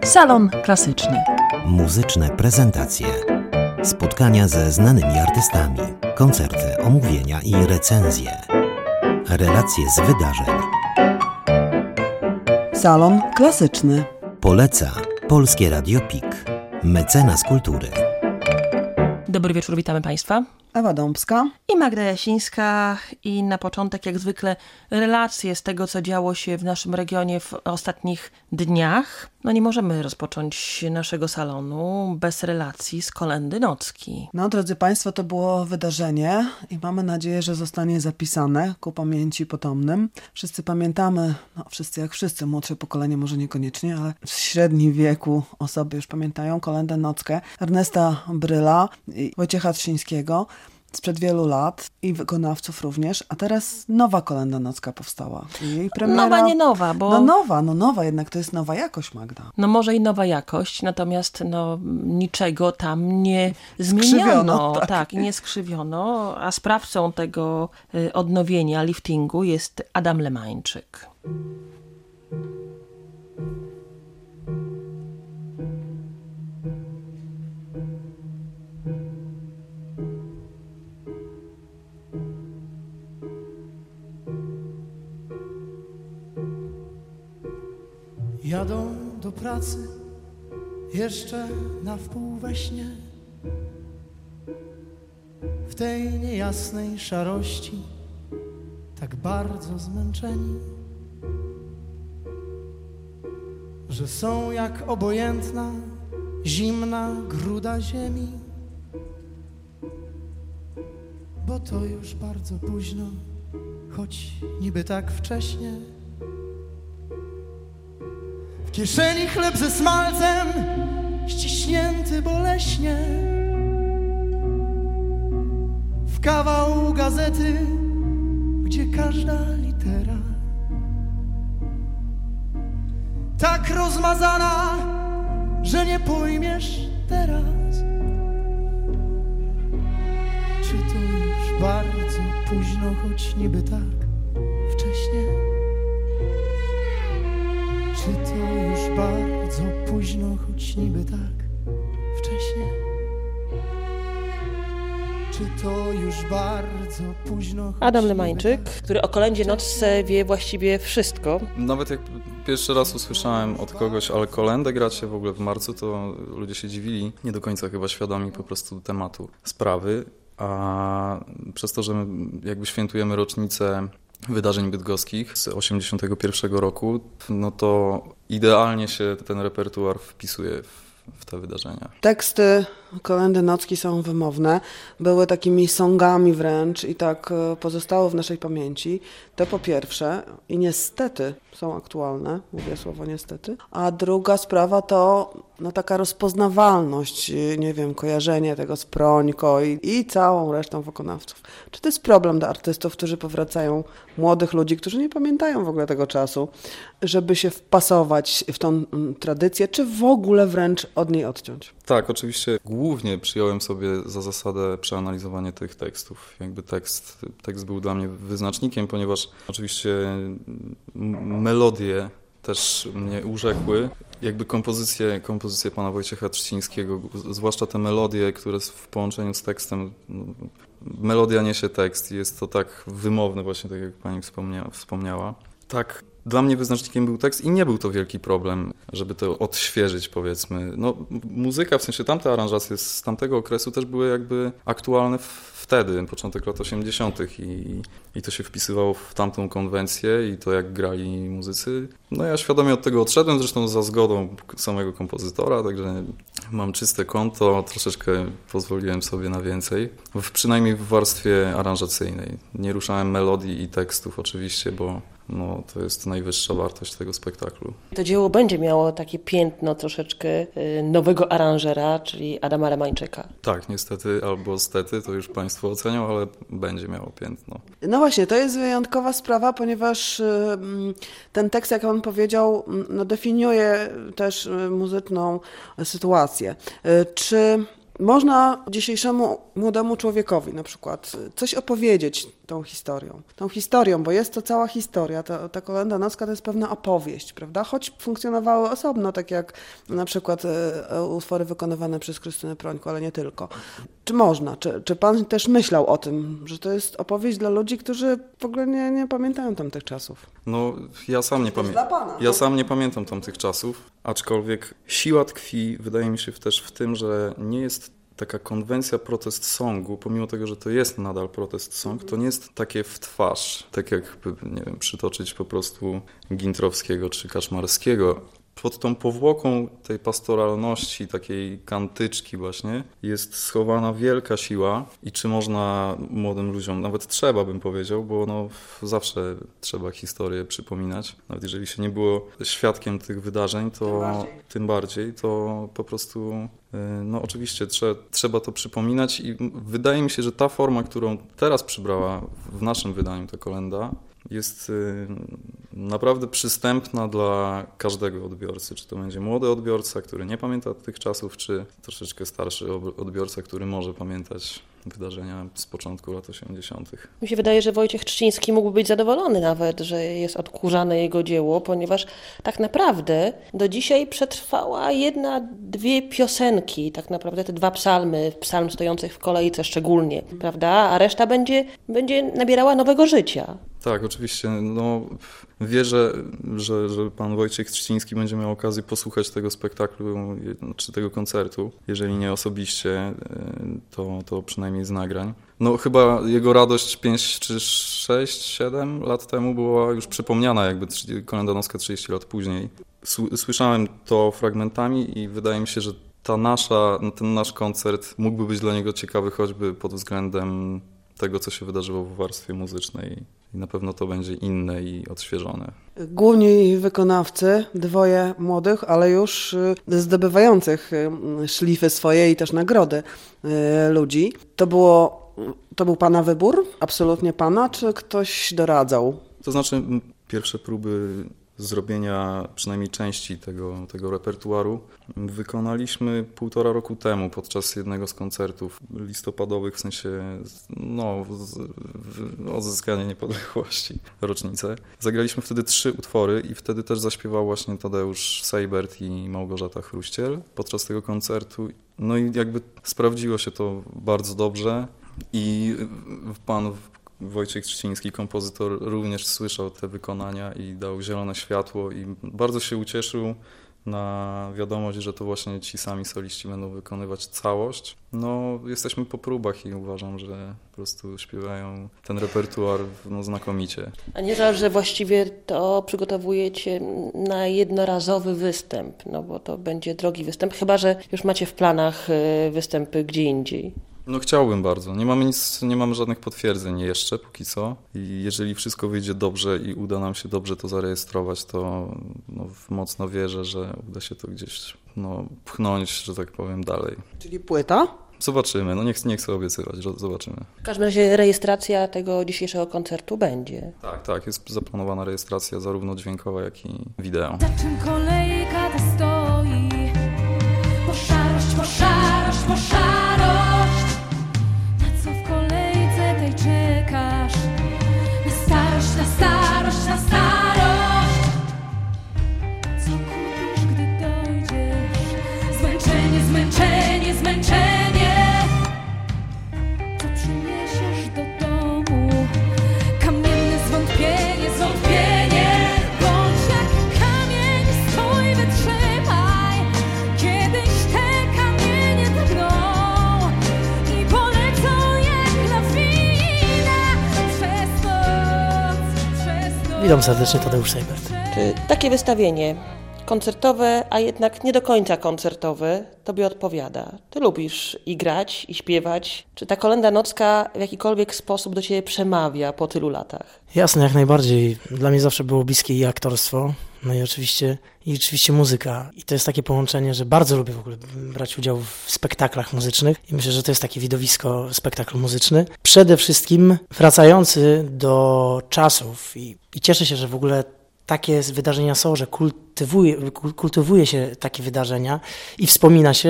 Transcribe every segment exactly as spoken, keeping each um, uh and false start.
Salon Klasyczny. Muzyczne prezentacje. Spotkania ze znanymi artystami. Koncerty, omówienia i recenzje. Relacje z wydarzeń. Salon Klasyczny. Poleca Polskie Radio P I K. Mecenas kultury. Dobry wieczór, witamy Państwa. Ewa Dąbska i Magda Jasińska. I na początek, jak zwykle, relacje z tego, co działo się w naszym regionie w ostatnich dniach. No nie możemy rozpocząć naszego salonu bez relacji z Kolędy Nocki. No, drodzy Państwo, to było wydarzenie i mamy nadzieję, że zostanie zapisane ku pamięci potomnym. Wszyscy pamiętamy, no wszyscy jak wszyscy, młodsze pokolenie może niekoniecznie, ale w średnim wieku osoby już pamiętają Kolędę Nockę Ernesta Bryla i Wojciecha Trzyńskiego sprzed wielu lat i wykonawców również, a teraz nowa Kolęda Nocka powstała. I jej premiera... Nowa, nie nowa, bo... No nowa, no nowa, jednak to jest nowa jakość, Magda. No może i nowa jakość, natomiast no niczego tam nie Skrzywiono, zmieniono. tak. tak, nie skrzywiono, a sprawcą tego y, odnowienia, liftingu jest Adam Lemańczyk. Jadą do pracy jeszcze na wpół we śnie, w tej niejasnej szarości, tak bardzo zmęczeni, że są jak obojętna, zimna gruda ziemi, bo to już bardzo późno, choć niby tak wcześnie. W kieszeni chleb ze smalcem, ściśnięty boleśnie, w kawał gazety, gdzie każda litera tak rozmazana, że nie pojmiesz teraz, czy to już bardzo późno, choć niby tak wcześnie. Czy to już bardzo późno, choć niby tak wcześnie? Czy to już bardzo późno, choć Adam niby Lemańczyk, tak który o Kolędzie Nocce wie właściwie wszystko. Nawet jak pierwszy raz usłyszałem od kogoś, ale kolędę gracie w ogóle w marcu, to ludzie się dziwili, nie do końca chyba świadomi po prostu tematu sprawy, a przez to, że my jakby świętujemy rocznicę wydarzeń bydgoskich z osiemdziesiątego pierwszego roku, no to idealnie się ten repertuar wpisuje w, w te wydarzenia. Teksty Kolędy Nocki są wymowne, były takimi songami wręcz i tak pozostało w naszej pamięci. To po pierwsze i niestety są aktualne, mówię słowo niestety. A druga sprawa to no, taka rozpoznawalność, nie wiem, kojarzenie tego z Prońko i, i całą resztą wykonawców. Czy to jest problem dla artystów, którzy powracają, młodych ludzi, którzy nie pamiętają w ogóle tego czasu, żeby się wpasować w tą mm, tradycję, czy w ogóle wręcz od niej odciąć? Tak, oczywiście głównie przyjąłem sobie za zasadę przeanalizowanie tych tekstów. Jakby tekst, tekst był dla mnie wyznacznikiem, ponieważ oczywiście m- melodie też mnie urzekły. Jakby kompozycje, kompozycje pana Wojciecha Trzcińskiego, zwłaszcza te melodie, które w połączeniu z tekstem, no, melodia niesie tekst i jest to tak wymowne właśnie, tak jak pani wspomnia, wspomniała. Tak, dla mnie wyznacznikiem był tekst i nie był to wielki problem, żeby to odświeżyć, powiedzmy. No, muzyka, w sensie tamte aranżacje z tamtego okresu też były jakby aktualne wtedy, początek lat osiemdziesiątych i, i to się wpisywało w tamtą konwencję i to jak grali muzycy. No ja świadomie od tego odszedłem, zresztą za zgodą samego kompozytora, także mam czyste konto, troszeczkę pozwoliłem sobie na więcej, w, przynajmniej w warstwie aranżacyjnej. Nie ruszałem melodii i tekstów oczywiście, bo no, to jest najwyższa wartość tego spektaklu. To dzieło będzie miało takie piętno troszeczkę nowego aranżera, czyli Adama Lemańczyka. Tak, niestety albo stety, to już Państwo ocenią, ale będzie miało piętno. No właśnie, to jest wyjątkowa sprawa, ponieważ ten tekst, jak on powiedział, no, definiuje też muzyczną sytuację. Czy Można dzisiejszemu młodemu człowiekowi na przykład coś opowiedzieć tą historią. Tą historią, bo jest to cała historia. Ta, ta kolenda nocka to jest pewna opowieść, prawda? Choć funkcjonowały osobno, tak jak na przykład e, utwory wykonywane przez Krystynę Prońko, ale nie tylko. Czy można? Czy, czy pan też myślał o tym, że to jest opowieść dla ludzi, którzy w ogóle nie, nie pamiętają tamtych czasów? No, ja sam nie pamiętam. Ja sam nie pamiętam tamtych czasów, aczkolwiek siła tkwi, wydaje mi się też w tym, że nie jest taka konwencja protest songu, pomimo tego, że to jest nadal protest song, to nie jest takie w twarz, tak jakby, nie wiem, przytoczyć po prostu Gintrowskiego czy Kaczmarskiego. Pod tą powłoką tej pastoralności, takiej kantyczki właśnie, jest schowana wielka siła i czy można młodym ludziom, nawet trzeba bym powiedział, bo no zawsze trzeba historię przypominać, nawet jeżeli się nie było świadkiem tych wydarzeń, to tym bardziej, tym bardziej to po prostu no oczywiście trzeba, trzeba to przypominać i wydaje mi się, że ta forma, którą teraz przybrała w naszym wydaniu ta kolenda, jest naprawdę przystępna dla każdego odbiorcy. Czy to będzie młody odbiorca, który nie pamięta tych czasów, czy troszeczkę starszy odbiorca, który może pamiętać wydarzenia z początku lat osiemdziesiątych. Mi się wydaje, że Wojciech Trzciński mógłby być zadowolony nawet, że jest odkurzane jego dzieło, ponieważ tak naprawdę do dzisiaj przetrwała jedna, dwie piosenki, tak naprawdę te dwa psalmy, psalm stojących w kolejce szczególnie, prawda? A reszta będzie, będzie nabierała nowego życia. Tak, oczywiście. No, wierzę, że, że pan Wojciech Trzciński będzie miał okazję posłuchać tego spektaklu czy tego koncertu. Jeżeli nie osobiście, to, to przynajmniej z nagrań. No chyba jego radość pięć czy sześć, siedem lat temu była już przypomniana, jakby kolenda nocka trzydzieści lat później. Słyszałem to fragmentami i wydaje mi się, że ta nasza, ten nasz koncert mógłby być dla niego ciekawy choćby pod względem tego, co się wydarzyło w warstwie muzycznej. I na pewno to będzie inne i odświeżone. Główni wykonawcy, dwoje młodych, ale już zdobywających szlify swoje i też nagrody ludzi. To było, to był pana wybór? Absolutnie pana, czy ktoś doradzał? To znaczy pierwsze próby zrobienia przynajmniej części tego, tego repertuaru wykonaliśmy półtora roku temu podczas jednego z koncertów listopadowych, w sensie no, z, w, odzyskanie niepodległości, rocznicę. Zagraliśmy wtedy trzy utwory i wtedy też zaśpiewał właśnie Tadeusz Seibert i Małgorzata Chruściel podczas tego koncertu. No i jakby sprawdziło się to bardzo dobrze i pan Wojciech Trzciński, kompozytor, również słyszał te wykonania i dał zielone światło i bardzo się ucieszył na wiadomość, że to właśnie ci sami soliści będą wykonywać całość. No, jesteśmy po próbach i uważam, że po prostu śpiewają ten repertuar no, znakomicie. A nie żal, że właściwie to przygotowujecie na jednorazowy występ, no bo to będzie drogi występ, chyba że już macie w planach występy gdzie indziej. No chciałbym bardzo. Nie mamy nic, nie mamy żadnych potwierdzeń jeszcze póki co. I jeżeli wszystko wyjdzie dobrze i uda nam się dobrze to zarejestrować, to no, mocno wierzę, że uda się to gdzieś no, pchnąć, że tak powiem, dalej. Czyli płyta? Zobaczymy. No nie, nie chcę obiecywać, zobaczymy. W każdym razie rejestracja tego dzisiejszego koncertu będzie. Tak, tak. Jest zaplanowana rejestracja zarówno dźwiękowa, jak i wideo. Za czym kolejka ta stoi? Po szarość, po szarość, po szarość. Czekasz na starość, na starość, na starość. Co kupisz, gdy dojdziesz? Zmęczenie, zmęczenie, zmęczenie. Co przyniesiesz do domu? Kamienne zwątpienie, zwątpienie. Bądź jak kamień, stój, wytrzymaj. Kiedyś te kamienie drgną i polecą jak lawina. Witam serdecznie, Tadeusz Seibert. Czy takie wystawienie koncertowe, a jednak nie do końca koncertowe, tobie odpowiada? Ty lubisz i grać, i śpiewać. Czy ta kolenda nocka w jakikolwiek sposób do ciebie przemawia po tylu latach? Jasne, jak najbardziej. Dla mnie zawsze było bliskie i aktorstwo, no i oczywiście, i oczywiście muzyka. I to jest takie połączenie, że bardzo lubię w ogóle brać udział w spektaklach muzycznych i myślę, że to jest takie widowisko, spektakl muzyczny. Przede wszystkim wracający do czasów i, i cieszę się, że w ogóle takie wydarzenia są, że kultywuje, kultywuje się takie wydarzenia i wspomina się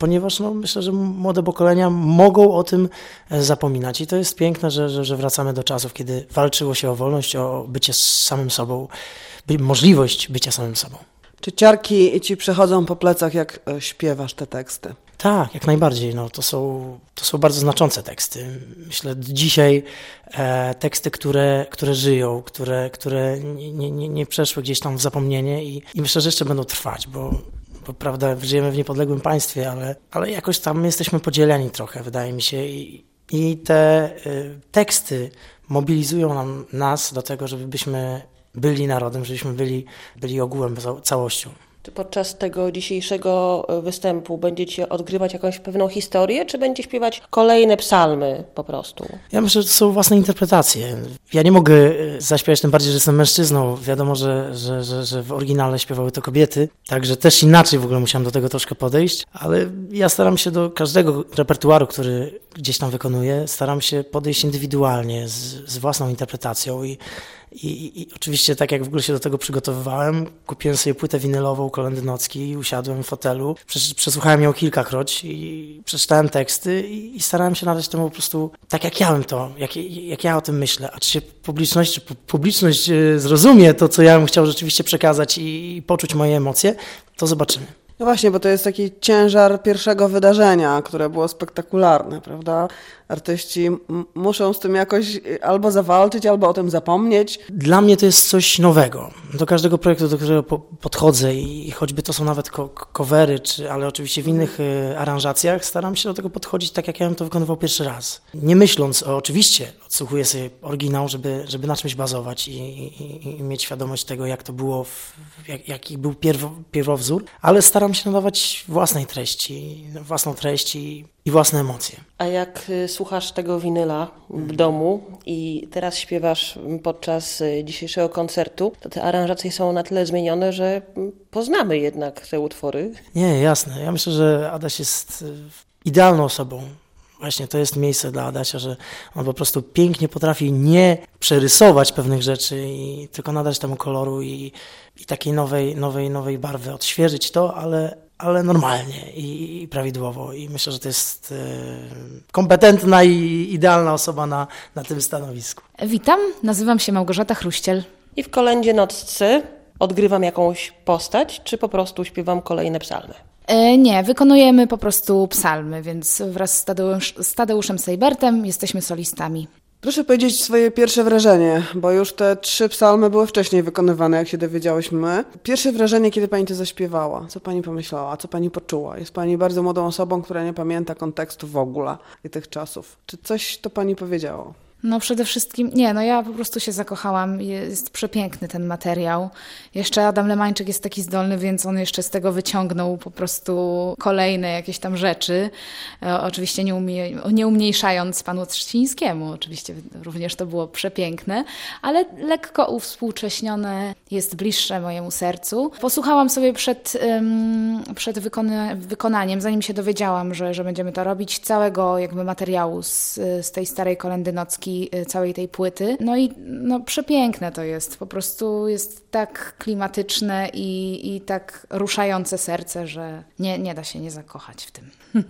ponieważ no, myślę, że młode pokolenia mogą o tym zapominać i to jest piękne, że, że, że wracamy do czasów, kiedy walczyło się o wolność, o bycie samym sobą, by, możliwość bycia samym sobą. Czy ciarki ci przechodzą po plecach, jak e, śpiewasz te teksty? Tak, jak najbardziej. No, to, są, to są bardzo znaczące teksty. Myślę, dzisiaj e, teksty, które, które żyją, które, które nie, nie, nie przeszły gdzieś tam w zapomnienie i, i myślę, że jeszcze będą trwać, bo, bo prawda, żyjemy w niepodległym państwie, ale, ale jakoś tam jesteśmy podzieleni trochę, wydaje mi się. I, i te y, teksty mobilizują nam, nas do tego, żebyśmy byli narodem, żebyśmy byli, byli ogółem, całością. Czy podczas tego dzisiejszego występu będziecie odgrywać jakąś pewną historię, czy będziecie śpiewać kolejne psalmy po prostu? Ja myślę, że to są własne interpretacje. Ja nie mogę zaśpiewać, tym bardziej, że jestem mężczyzną. Wiadomo, że, że, że, że w oryginale śpiewały to kobiety, także też inaczej w ogóle musiałem do tego troszkę podejść, ale ja staram się do każdego repertuaru, który gdzieś tam wykonuję, staram się podejść indywidualnie, z, z własną interpretacją i I, I oczywiście tak jak w ogóle się do tego przygotowywałem, kupiłem sobie płytę winylową Kolendy Nocki, usiadłem w fotelu, przesłuchałem ją kilkakroć i przeczytałem teksty i, i starałem się nadać temu po prostu tak jak ja bym to, jak, jak ja o tym myślę. A czy się publiczność, czy publiczność zrozumie to, co ja bym chciał rzeczywiście przekazać i, i poczuć moje emocje, to zobaczymy. No właśnie, bo to jest taki ciężar pierwszego wydarzenia, które było spektakularne, prawda? Artyści m- muszą z tym jakoś albo zawalczyć, albo o tym zapomnieć. Dla mnie to jest coś nowego. Do każdego projektu, do którego po- podchodzę i choćby to są nawet ko- covery, czy, ale oczywiście w innych y, aranżacjach, staram się do tego podchodzić tak, jak ja bym to wykonywał pierwszy raz. Nie myśląc, o, oczywiście odsłuchuję sobie oryginał, żeby, żeby na czymś bazować i, i, i mieć świadomość tego, jak to było, w, jak, jaki był pierwo, pierwowzór, ale staram się nadawać własnej treści, własną treść i, i własne emocje. A jak y, słuchasz tego winyla w domu i teraz śpiewasz podczas y, dzisiejszego koncertu, to te aranżacje są na tyle zmienione, że y, poznamy jednak te utwory. Nie, jasne. Ja myślę, że Adaś jest y, idealną osobą. Właśnie to jest miejsce dla Adasia, że on po prostu pięknie potrafi nie przerysować pewnych rzeczy, i tylko nadać temu koloru i, i takiej nowej, nowej, nowej barwy, odświeżyć to, ale, ale normalnie i, i prawidłowo. I myślę, że to jest e, kompetentna i idealna osoba na, na tym stanowisku. Witam, nazywam się Małgorzata Chruściel. I w Kolędzie Noccy odgrywam jakąś postać, czy po prostu śpiewam kolejne psalmy? E, nie, wykonujemy po prostu psalmy, więc wraz z, Tadeusz, z Tadeuszem Sejbertem jesteśmy solistami. Proszę powiedzieć swoje pierwsze wrażenie, bo już te trzy psalmy były wcześniej wykonywane, jak się dowiedziałyśmy. Pierwsze wrażenie, kiedy pani to zaśpiewała, co pani pomyślała, co pani poczuła? Jest pani bardzo młodą osobą, która nie pamięta kontekstu w ogóle i tych czasów. Czy coś to pani powiedziało? No przede wszystkim, nie, no ja po prostu się zakochałam, jest przepiękny ten materiał. Jeszcze Adam Lemańczyk jest taki zdolny, więc on jeszcze z tego wyciągnął po prostu kolejne jakieś tam rzeczy. E, oczywiście nie, umie, nie umniejszając panu Trzcińskiemu, oczywiście również to było przepiękne, ale lekko uwspółcześnione, jest bliższe mojemu sercu. Posłuchałam sobie przed, um, przed wykona- wykonaniem, zanim się dowiedziałam, że, że będziemy to robić, całego jakby materiału z, z tej starej Kolendy Nocki, całej tej płyty. No i no, przepiękne to jest. Po prostu jest tak klimatyczne i, i tak ruszające serce, że nie, nie da się nie zakochać w tym.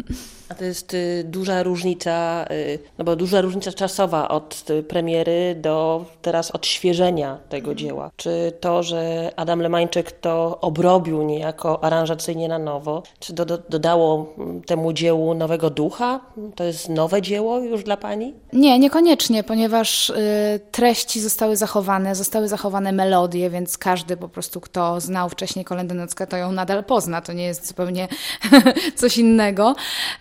A to jest y, duża różnica, y, no bo duża różnica czasowa od y, premiery do teraz odświeżenia tego dzieła. Czy to, że Adam Lemańczyk to obrobił niejako aranżacyjnie na nowo, czy do, do, dodało temu dziełu nowego ducha? To jest nowe dzieło już dla pani? Nie, niekoniecznie, ponieważ y, treści zostały zachowane, zostały zachowane melodie, więc każdy po prostu, kto znał wcześniej Kolendę Nockę, to ją nadal pozna. To nie jest zupełnie coś innego.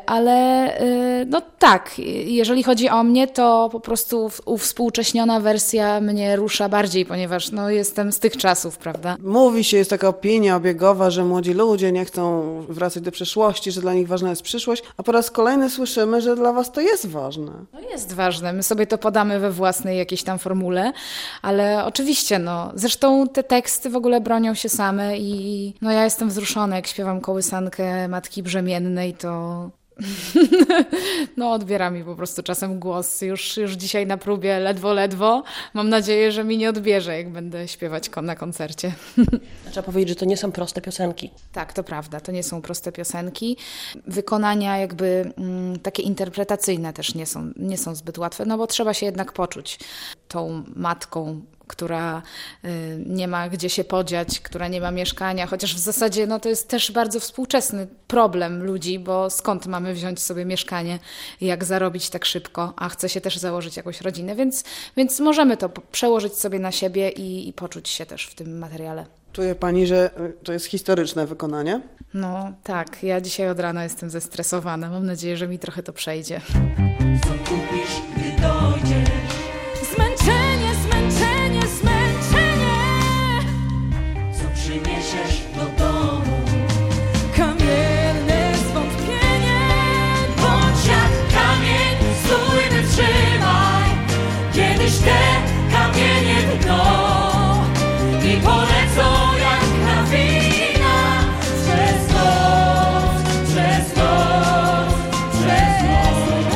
Ale y, no tak, jeżeli chodzi o mnie, to po prostu uwspółcześniona wersja mnie rusza bardziej, ponieważ no, jestem z tych czasów, prawda? Mówi się, jest taka opinia obiegowa, że młodzi ludzie nie chcą wracać do przeszłości, że dla nich ważna jest przyszłość, a po raz kolejny słyszymy, że dla was to jest ważne. No jest ważne, my sobie to podamy we własnej jakiejś tam formule, ale oczywiście, no, zresztą te teksty w ogóle bronią się same i no ja jestem wzruszona, jak śpiewam kołysankę Matki Brzemiennej, to No odbiera mi po prostu czasem głos. Już, już dzisiaj na próbie ledwo, ledwo. Mam nadzieję, że mi nie odbierze, jak będę śpiewać kon- na koncercie. Trzeba powiedzieć, że to nie są proste piosenki. Tak, to prawda. To nie są proste piosenki. Wykonania jakby mm, takie interpretacyjne też nie są, nie są zbyt łatwe, no bo trzeba się jednak poczuć tą matką, która y, nie ma gdzie się podziać, która nie ma mieszkania, chociaż w zasadzie no, to jest też bardzo współczesny problem ludzi, bo skąd mamy wziąć sobie mieszkanie, jak zarobić tak szybko, a chce się też założyć jakąś rodzinę, więc, więc możemy to przełożyć sobie na siebie i, i poczuć się też w tym materiale. Czuje pani, że to jest historyczne wykonanie? No tak, ja dzisiaj od rana jestem zestresowana, mam nadzieję, że mi trochę to przejdzie. Co kupisz, gdy dojdziesz? Zmęczenie, zmęczenie, zmęczenie. Co przyniesiesz do domu? Kamienne zwątpienie. Bądź jak kamień, stój, wytrzymaj. Kiedyś te kamienie dno i polecą jak lawina przez noc, przez noc, przez noc.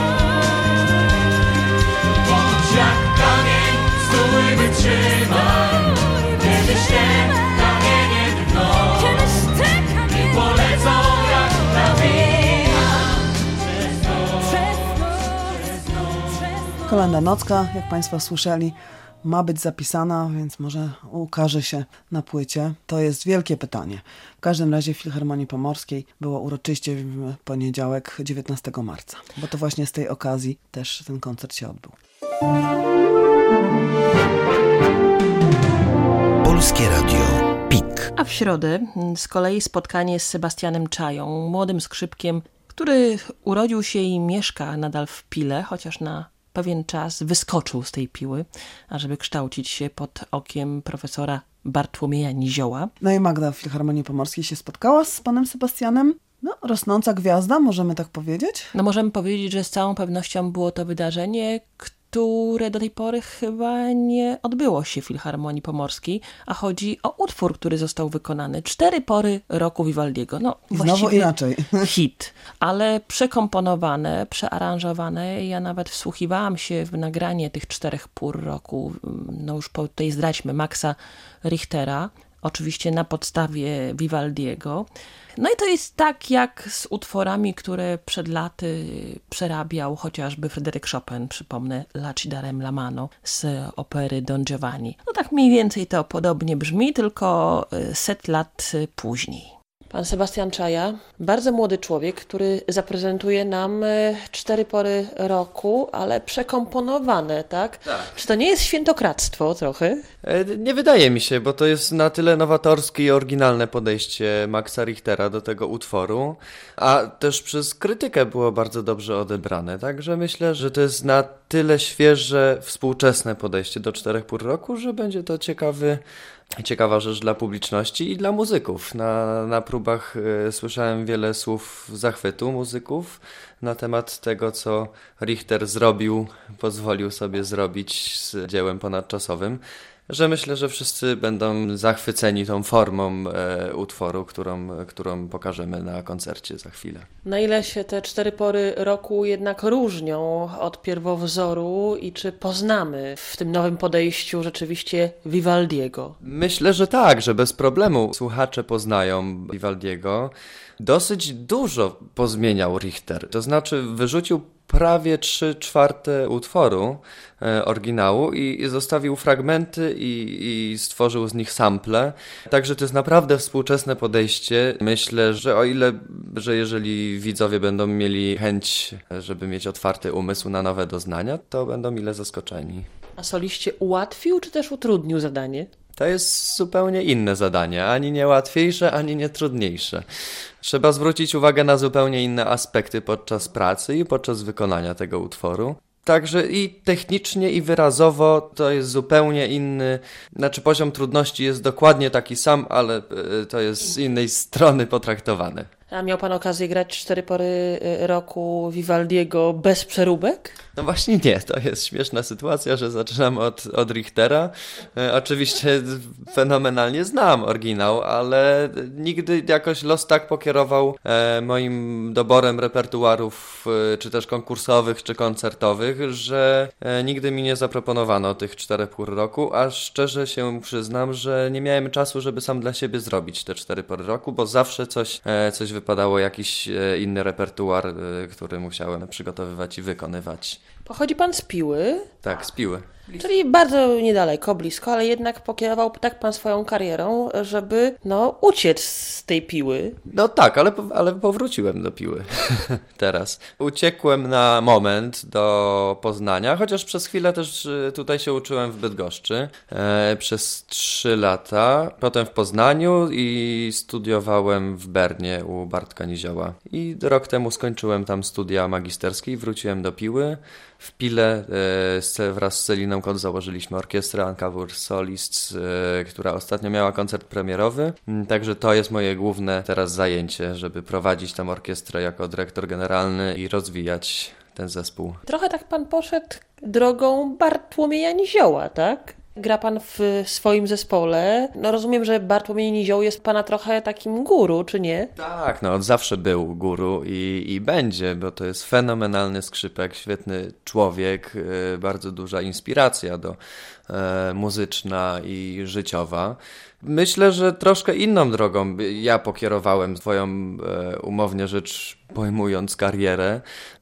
Bądź jak kamień, stój, wytrzymaj. Kiedyś te kamienie dno i polecą jak lawina przez noc, przez noc, przez noc. Kolenda nocka, jak państwo słyszeli, ma być zapisana, więc może ukaże się na płycie. To jest wielkie pytanie. W każdym razie w Filharmonii Pomorskiej było uroczyście w poniedziałek dziewiętnastego marca, bo to właśnie z tej okazji też ten koncert się odbył. Polskie Radio PiK. A w środę z kolei spotkanie z Sebastianem Czają, młodym skrzypkiem, który urodził się i mieszka nadal w Pile, chociaż na pewien czas wyskoczył z tej Piły, ażeby kształcić się pod okiem profesora Bartłomieja Nizioła. No i Magda w Filharmonii Pomorskiej się spotkała z panem Sebastianem. No, rosnąca gwiazda, możemy tak powiedzieć? No możemy powiedzieć, że z całą pewnością było to wydarzenie, które do tej pory chyba nie odbyło się w Filharmonii Pomorskiej, a chodzi o utwór, który został wykonany. Cztery pory roku Vivaldiego. No, I znowu inaczej. Hit, ale przekomponowane, przearanżowane. Ja nawet wsłuchiwałam się w nagranie tych czterech pór roku. No już po tej zdradźmy Maxa Richtera. Oczywiście na podstawie Vivaldiego. No i to jest tak jak z utworami, które przed laty przerabiał chociażby Fryderyk Chopin, przypomnę, La ci darem la mano z opery Don Giovanni. No tak mniej więcej to podobnie brzmi, tylko set lat później. Pan Sebastian Czaja, bardzo młody człowiek, który zaprezentuje nam cztery pory roku, ale przekomponowane, tak? Tak. Czy to nie jest świętokradztwo trochę? Nie wydaje mi się, bo to jest na tyle nowatorskie i oryginalne podejście Maxa Richtera do tego utworu, a też przez krytykę było bardzo dobrze odebrane, także myślę, że to jest na tyle świeże, współczesne podejście do czterech pór roku, że będzie to ciekawy Ciekawa rzecz dla publiczności i dla muzyków. Na, na próbach y, słyszałem wiele słów zachwytu muzyków na temat tego, co Richter zrobił, pozwolił sobie zrobić z dziełem ponadczasowym, że myślę, że wszyscy będą zachwyceni tą formą e, utworu, którą, którą pokażemy na koncercie za chwilę. Na ile się te cztery pory roku jednak różnią od pierwowzoru i czy poznamy w tym nowym podejściu rzeczywiście Vivaldiego? Myślę, że tak, że bez problemu słuchacze poznają Vivaldiego. Dosyć dużo pozmieniał Richter, to znaczy wyrzucił prawie trzy czwarte utworu e, oryginału i, i zostawił fragmenty i, i stworzył z nich sample. Także to jest naprawdę współczesne podejście. Myślę, że o ile, że jeżeli widzowie będą mieli chęć, żeby mieć otwarty umysł na nowe doznania, to będą mile zaskoczeni. A soliście ułatwił czy też utrudnił zadanie? To jest zupełnie inne zadanie, ani nie łatwiejsze, ani nie trudniejsze. Trzeba zwrócić uwagę na zupełnie inne aspekty podczas pracy i podczas wykonania tego utworu. Także i technicznie, i wyrazowo to jest zupełnie inny, znaczy poziom trudności jest dokładnie taki sam, ale to jest z innej strony potraktowane. A miał pan okazję grać cztery pory roku Vivaldiego bez przeróbek? No właśnie nie, to jest śmieszna sytuacja, że zaczynam od, od Richtera. E, oczywiście fenomenalnie znam oryginał, ale nigdy jakoś los tak pokierował e, moim doborem repertuarów, e, czy też konkursowych, czy koncertowych, że e, nigdy mi nie zaproponowano tych czterech pór roku, a szczerze się przyznam, że nie miałem czasu, żeby sam dla siebie zrobić te cztery pory roku, bo zawsze coś, e, coś wypadało, jakiś e, inny repertuar, e, który musiałem przygotowywać i wykonywać. Pochodzi pan z Piły? Tak, z Piły. Czyli bardzo niedaleko, blisko, ale jednak pokierował tak pan swoją karierą, żeby no uciec z tej Piły. No tak, ale, ale powróciłem do Piły teraz. Uciekłem na moment do Poznania, chociaż przez chwilę też tutaj się uczyłem w Bydgoszczy e, przez trzy lata. Potem w Poznaniu i studiowałem w Bernie u Bartka Nizioła. I rok temu skończyłem tam studia magisterskie i wróciłem do Piły. W Pile e, wraz z Celiną Kot założyliśmy orkiestrę Uncover Solists, e, która ostatnio miała koncert premierowy. Także to jest moje główne teraz zajęcie, żeby prowadzić tam orkiestrę jako dyrektor generalny i rozwijać ten zespół. Trochę tak pan poszedł drogą Bartłomieja Nizioła, tak? Gra pan w swoim zespole. No rozumiem, że Bartłomiej Nizioł jest pana trochę takim guru, czy nie? Tak, no od zawsze był guru i, i będzie, bo to jest fenomenalny skrzypek, świetny człowiek, yy, bardzo duża inspiracja do yy, muzyczna i życiowa. Myślę, że troszkę inną drogą ja pokierowałem swoją, yy, umownie rzecz pojmując, karierę,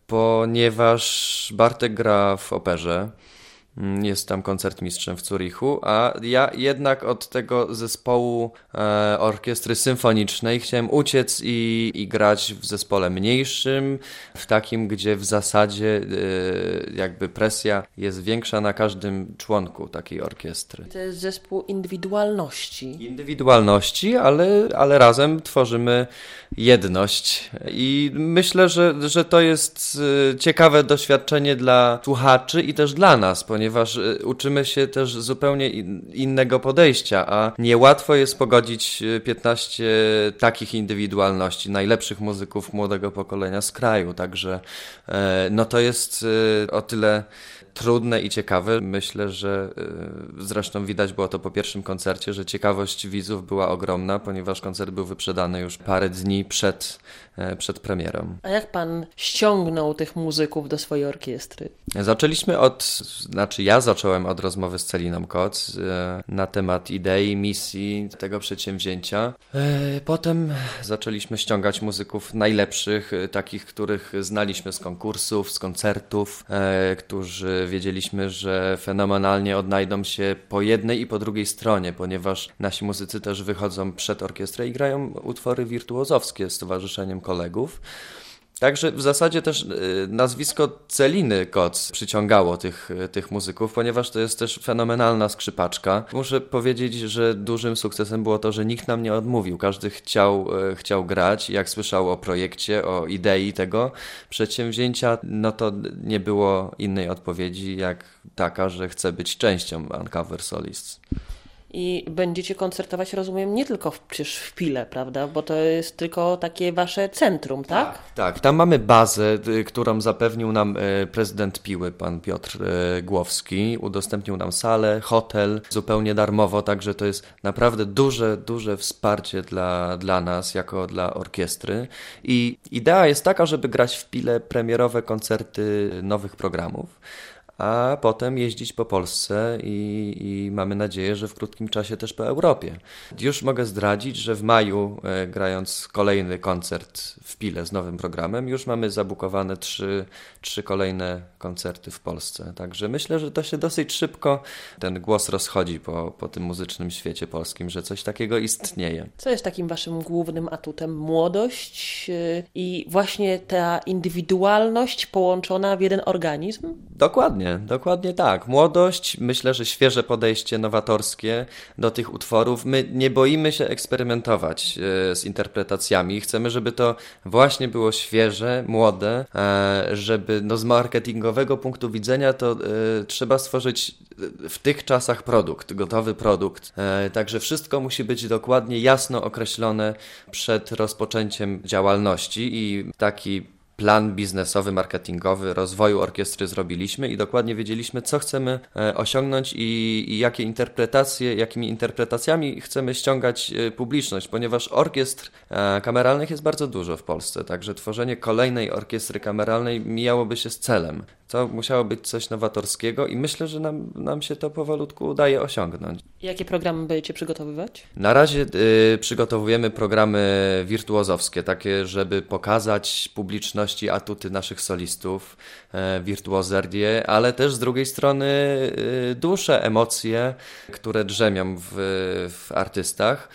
ponieważ Bartek gra w operze. Jest tam koncertmistrzem w Zurichu, a ja jednak od tego zespołu e, orkiestry symfonicznej chciałem uciec i, i grać w zespole mniejszym, w takim, gdzie w zasadzie e, jakby presja jest większa na każdym członku takiej orkiestry. To jest zespół indywidualności. Indywidualności, ale, ale razem tworzymy jedność i myślę, że, że to jest ciekawe doświadczenie dla słuchaczy i też dla nas, ponieważ uczymy się też zupełnie innego podejścia, a niełatwo jest pogodzić piętnaście takich indywidualności, najlepszych muzyków młodego pokolenia z kraju, także no to jest o tyle trudne i ciekawe. Myślę, że y, zresztą widać było to po pierwszym koncercie, że ciekawość widzów była ogromna, ponieważ koncert był wyprzedany już parę dni przed, y, przed premierą. A jak pan ściągnął tych muzyków do swojej orkiestry? Zaczęliśmy od, znaczy ja zacząłem od rozmowy z Celiną Kot y, na temat idei, misji tego przedsięwzięcia. Y, potem zaczęliśmy ściągać muzyków najlepszych, y, takich, których znaliśmy z konkursów, z koncertów, y, którzy wiedzieliśmy, że fenomenalnie odnajdą się po jednej i po drugiej stronie, ponieważ nasi muzycy też wychodzą przed orkiestrę i grają utwory wirtuozowskie z towarzyszeniem kolegów. Także w zasadzie też nazwisko Celiny Koc przyciągało tych, tych muzyków, ponieważ to jest też fenomenalna skrzypaczka. Muszę powiedzieć, że dużym sukcesem było to, że nikt nam nie odmówił. Każdy chciał, chciał grać. Jak słyszał o projekcie, o idei tego przedsięwzięcia, no to nie było innej odpowiedzi jak taka, że chce być częścią Uncover Solists. I będziecie koncertować, rozumiem, nie tylko w, przecież w Pile, prawda? Bo to jest tylko takie wasze centrum, tak? Tak, tak. Tam mamy bazę, którą zapewnił nam prezydent Piły, pan Piotr Głowski. Udostępnił nam salę, hotel zupełnie darmowo, także to jest naprawdę duże, duże wsparcie dla, dla nas, jako dla orkiestry. I idea jest taka, żeby grać w Pile premierowe koncerty nowych programów, a potem jeździć po Polsce i, i mamy nadzieję, że w krótkim czasie też po Europie. Już mogę zdradzić, że w maju, e, grając kolejny koncert w Pile z nowym programem, już mamy zabukowane trzy, trzy kolejne koncerty w Polsce. Także myślę, że to się dosyć szybko ten głos rozchodzi po, po tym muzycznym świecie polskim, że coś takiego istnieje. Co jest takim waszym głównym atutem? Młodość yy, i właśnie ta indywidualność połączona w jeden organizm? Dokładnie. Dokładnie, dokładnie tak. Młodość, myślę, że świeże podejście nowatorskie do tych utworów. My nie boimy się eksperymentować e, z interpretacjami. Chcemy, żeby to właśnie było świeże, młode, e, żeby no, z marketingowego punktu widzenia to e, trzeba stworzyć w tych czasach produkt, gotowy produkt. E, także wszystko musi być dokładnie jasno określone przed rozpoczęciem działalności i taki plan biznesowy, marketingowy rozwoju orkiestry zrobiliśmy i dokładnie wiedzieliśmy, co chcemy e, osiągnąć i, i jakie interpretacje, jakimi interpretacjami chcemy ściągać e, publiczność, ponieważ orkiestr e, kameralnych jest bardzo dużo w Polsce, także tworzenie kolejnej orkiestry kameralnej mijałoby się z celem. To musiało być coś nowatorskiego i myślę, że nam, nam się to powolutku udaje osiągnąć. Jakie programy będziecie przygotowywać? Na razie y, przygotowujemy programy wirtuozowskie, takie, żeby pokazać publiczności atuty naszych solistów, e, wirtuozerdię, ale też z drugiej strony y, dusze, emocje, które drzemią w, w artystach.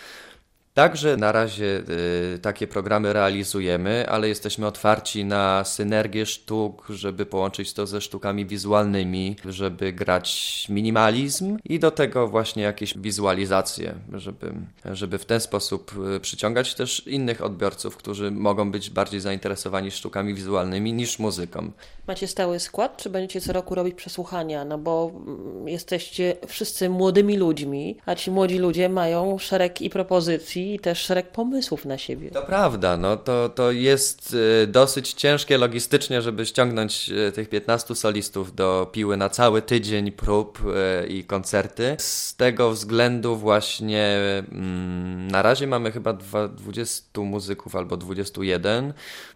Także na razie y, takie programy realizujemy, ale jesteśmy otwarci na synergię sztuk, żeby połączyć to ze sztukami wizualnymi, żeby grać minimalizm i do tego właśnie jakieś wizualizacje, żeby, żeby w ten sposób y, przyciągać też innych odbiorców, którzy mogą być bardziej zainteresowani sztukami wizualnymi niż muzyką. Macie stały skład, czy będziecie co roku robić przesłuchania? No bo jesteście wszyscy młodymi ludźmi, a ci młodzi ludzie mają szereg i propozycji, i też szereg pomysłów na siebie. To prawda, no to, to jest y, dosyć ciężkie logistycznie, żeby ściągnąć y, tych piętnastu solistów do Piły na cały tydzień prób y, i koncerty. Z tego względu właśnie mm, na razie mamy chyba dwa, dwudziestu muzyków albo dwudziestu jeden.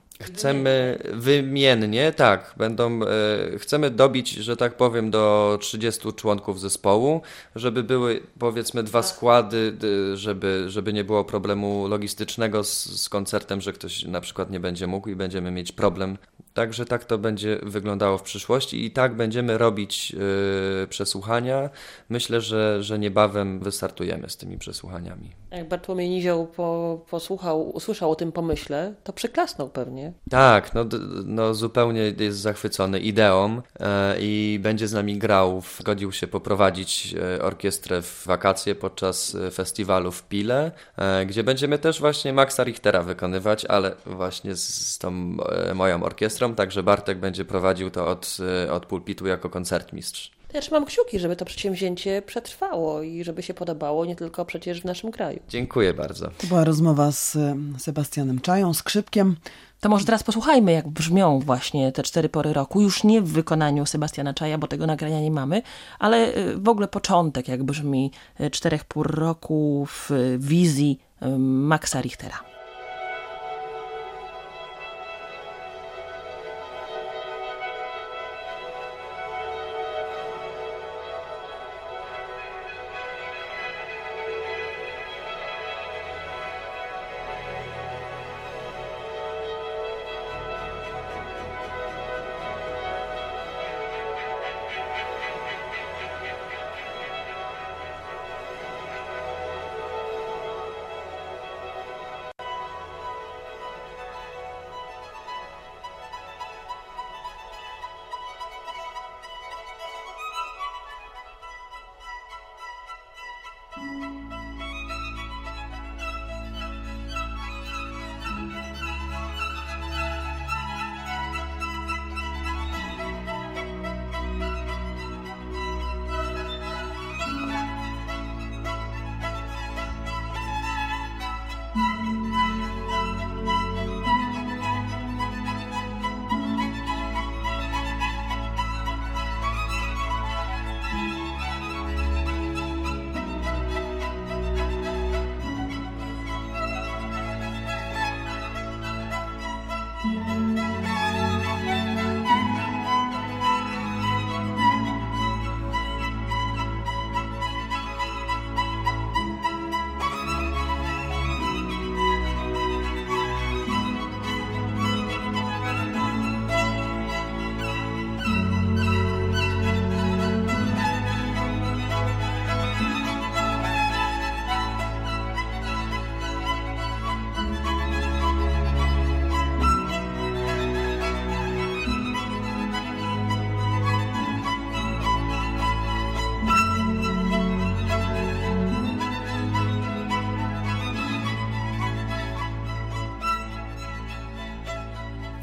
Chcemy wymiennie, tak, będą, e, chcemy dobić, że tak powiem, do trzydziestu członków zespołu, żeby były powiedzmy dwa składy, żeby, żeby nie było problemu logistycznego z, z koncertem, że ktoś na przykład nie będzie mógł i będziemy mieć problem. Także tak to będzie wyglądało w przyszłości i tak będziemy robić e, przesłuchania. Myślę, że, że niebawem wystartujemy z tymi przesłuchaniami. Jak Bartłomiej Nizioł po, posłuchał, usłyszał o tym pomyśle, to przyklasnął pewnie. Tak, no, no zupełnie jest zachwycony ideą e, i będzie z nami grał. Zgodził się poprowadzić e, orkiestrę w wakacje podczas festiwalu w Pile, e, gdzie będziemy też właśnie Maxa Richtera wykonywać, ale właśnie z, z tą e, moją orkiestrą, także Bartek będzie prowadził to od, e, od pulpitu jako koncertmistrz. Ja trzymam kciuki, żeby to przedsięwzięcie przetrwało i żeby się podobało nie tylko przecież w naszym kraju. Dziękuję bardzo. To była rozmowa z Sebastianem Czają, skrzypkiem. To może teraz posłuchajmy, jak brzmią właśnie te cztery pory roku. Już nie w wykonaniu Sebastiana Czaja, bo tego nagrania nie mamy, ale w ogóle początek, jak brzmi czterech pór roku w wizji Maxa Richtera.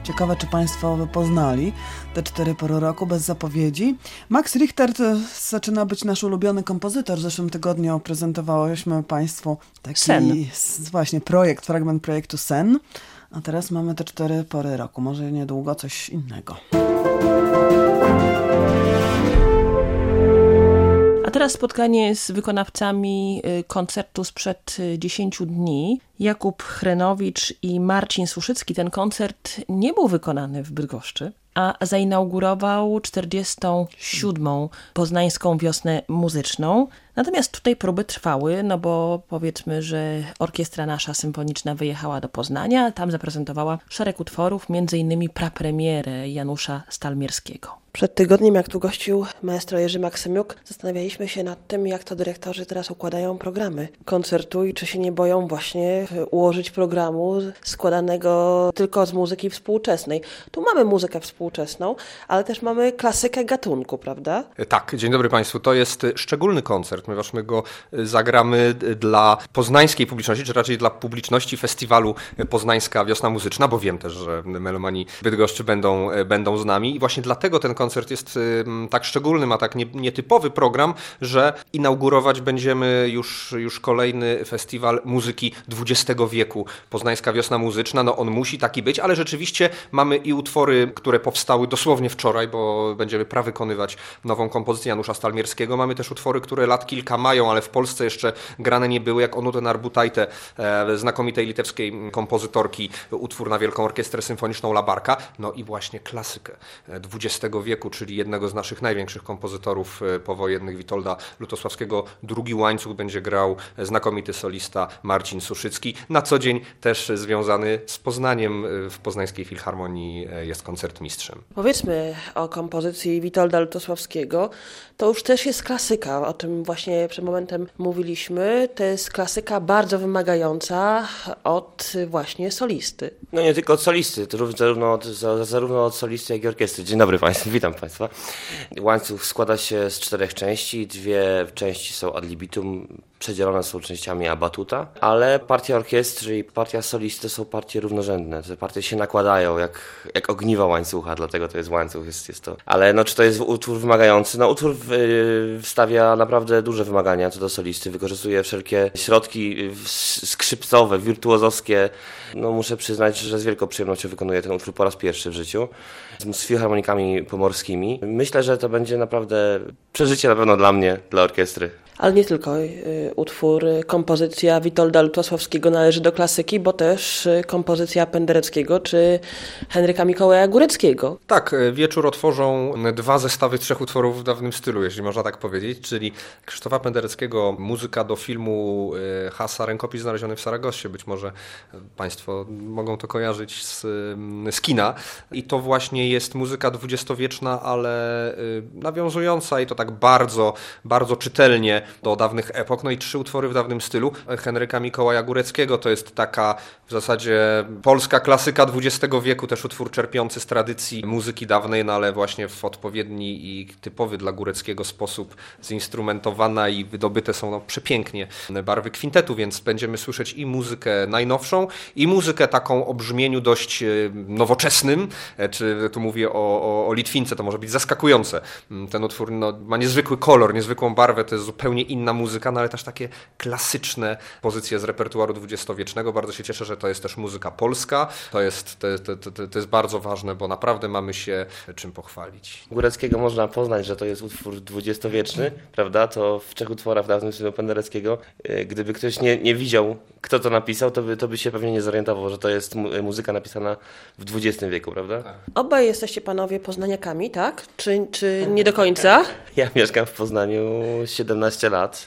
Ciekawe, czy Państwo poznali te cztery pory roku bez zapowiedzi. Max Richter to zaczyna być nasz ulubiony kompozytor. W zeszłym tygodniu prezentowałyśmy Państwu taki Sen. właśnie projekt, fragment projektu Sen. A teraz mamy te cztery pory roku. Może niedługo coś innego. A teraz spotkanie z wykonawcami koncertu sprzed dziesięciu dni. Jakub Chrenowicz i Marcin Suszycki. Ten koncert nie był wykonany w Bydgoszczy, a zainaugurował czterdziestą siódmą Poznańską Wiosnę Muzyczną. Natomiast tutaj próby trwały, no bo powiedzmy, że orkiestra nasza symfoniczna wyjechała do Poznania, tam zaprezentowała szereg utworów, między innymi prapremierę Janusza Stalmierskiego. Przed tygodniem, jak tu gościł maestro Jerzy Maksymiuk, zastanawialiśmy się nad tym, jak to dyrektorzy teraz układają programy koncertu i czy się nie boją właśnie ułożyć programu składanego tylko z muzyki współczesnej. Tu mamy muzykę współczesną, ale też mamy klasykę gatunku, prawda? Tak, dzień dobry Państwu. To jest szczególny koncert, ponieważ my go zagramy dla poznańskiej publiczności, czy raczej dla publiczności festiwalu Poznańska Wiosna Muzyczna, bo wiem też, że melomani Bydgoszczy będą, będą z nami i właśnie dlatego ten koncert jest tak szczególny, ma tak nietypowy program, że inaugurować będziemy już, już kolejny festiwal muzyki dwudziestego wieku. Poznańska Wiosna Muzyczna, no on musi taki być, ale rzeczywiście mamy i utwory, które powstały dosłownie wczoraj, bo będziemy prawykonywać nową kompozycję Janusza Stalmierskiego. Mamy też utwory, które lat kilka mają, ale w Polsce jeszcze grane nie były, jak Onutę Narbutajte, e, znakomitej litewskiej kompozytorki, utwór na Wielką Orkiestrę Symfoniczną Labarka, no i właśnie klasykę dwudziestego wieku, czyli jednego z naszych największych kompozytorów powojennych, Witolda Lutosławskiego. Drugi łańcuch będzie grał znakomity solista Marcin Suszycki. Na co dzień też związany z Poznaniem, w Poznańskiej Filharmonii jest koncertmistrzem. Powiedzmy o kompozycji Witolda Lutosławskiego. To już też jest klasyka, o czym właśnie przed momentem mówiliśmy. To jest klasyka bardzo wymagająca od właśnie solisty. No nie tylko od solisty, to zarówno od, zarówno od solisty, jak i orkiestry. Dzień dobry Państwu, witam Państwa. Łańcuch składa się z czterech części, dwie części są ad libitum, przedzielone są częściami a batuta, ale partia orkiestry i partia solisty są partie równorzędne. Te partie się nakładają jak, jak ogniwa łańcucha, dlatego to jest łańcuch. Jest, jest to. Ale no, czy to jest utwór wymagający? No utwór yy, stawia naprawdę duże wymagania co do solisty, wykorzystuje wszelkie środki skrzypcowe, wirtuozowskie. No muszę przyznać, że z wielką przyjemnością wykonuję ten utwór po raz pierwszy w życiu z filharmonikami pomorskimi. Myślę, że to będzie naprawdę przeżycie na pewno dla mnie, dla orkiestry. Ale nie tylko y, utwór, y, kompozycja Witolda Lutosławskiego należy do klasyki, bo też y, kompozycja Pendereckiego czy Henryka Mikołaja Góreckiego. Tak, wieczór otworzą dwa zestawy trzech utworów w dawnym stylu, jeśli można tak powiedzieć, czyli Krzysztofa Pendereckiego, muzyka do filmu y, Hasa Rękopis znaleziony w Saragossie. Być może Państwo mogą to kojarzyć z, z kina. I to właśnie jest muzyka dwudziestowieczna, ale y, nawiązująca i to tak bardzo, bardzo czytelnie do dawnych epok. No i trzy utwory w dawnym stylu Henryka Mikołaja Góreckiego. To jest taka w zasadzie polska klasyka dwudziestego wieku, też utwór czerpiący z tradycji muzyki dawnej, no ale właśnie w odpowiedni i typowy dla Góreckiego sposób zinstrumentowana i wydobyte są no, przepięknie barwy kwintetu, więc będziemy słyszeć i muzykę najnowszą, i muzykę taką o brzmieniu dość nowoczesnym, czy tu mówię o, o, o Litwince, to może być zaskakujące. Ten utwór no, ma niezwykły kolor, niezwykłą barwę, to jest zupełnie inna muzyka, no ale też takie klasyczne pozycje z repertuaru dwudziestowiecznego. Bardzo się cieszę, że to jest też muzyka polska. To jest, to, to, to, to jest bardzo ważne, bo naprawdę mamy się czym pochwalić. Góreckiego można poznać, że to jest utwór dwudziestowieczny, prawda? To w trzech utworach w dawnym stylu Pendereckiego. Gdyby ktoś nie, nie widział, kto to napisał, to by, to by się pewnie nie zorientował, że to jest mu- muzyka napisana w dwudziestym wieku, prawda? Tak. Obaj jesteście panowie poznaniakami, tak? Czy, czy nie do końca? Ja mieszkam w Poznaniu siedemnaście lat.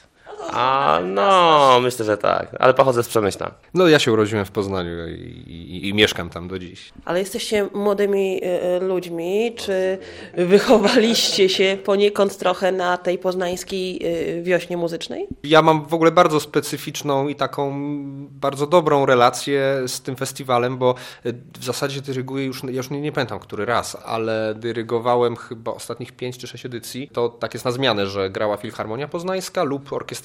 A no, myślę, że tak. Ale pochodzę z Przemyśla. No ja się urodziłem w Poznaniu i, i, i mieszkam tam do dziś. Ale jesteście młodymi y, ludźmi. Czy wychowaliście się poniekąd trochę na tej poznańskiej y, wiośnie muzycznej? Ja mam w ogóle bardzo specyficzną i taką bardzo dobrą relację z tym festiwalem, bo w zasadzie dyryguję już, ja już nie, nie pamiętam który raz, ale dyrygowałem chyba ostatnich pięć czy sześć edycji. To tak jest na zmianę, że grała Filharmonia Poznańska lub Orkiestra